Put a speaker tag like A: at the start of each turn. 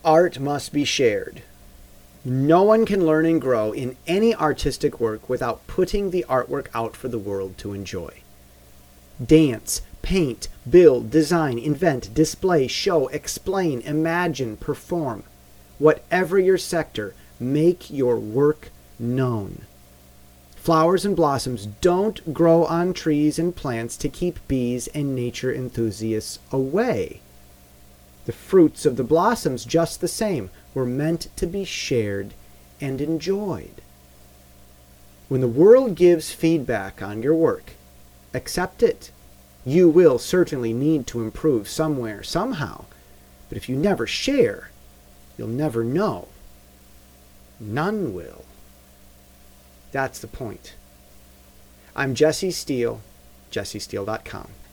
A: Art must be shared. No one can learn and grow in any artistic work without putting the artwork out for the world to enjoy. Dance, paint, build, design, invent, display, show, explain, imagine, perform. Whatever your sector, make your work known. Flowers and blossoms don't grow on trees and plants to keep bees and nature enthusiasts away. The fruits of the blossoms, just the same, were meant to be shared and enjoyed. When the world gives feedback on your work, accept it. You will certainly need to improve somewhere, somehow. But if you never share, you'll never know. None will. That's the point. I'm Jesse Steele, jessesteele.com.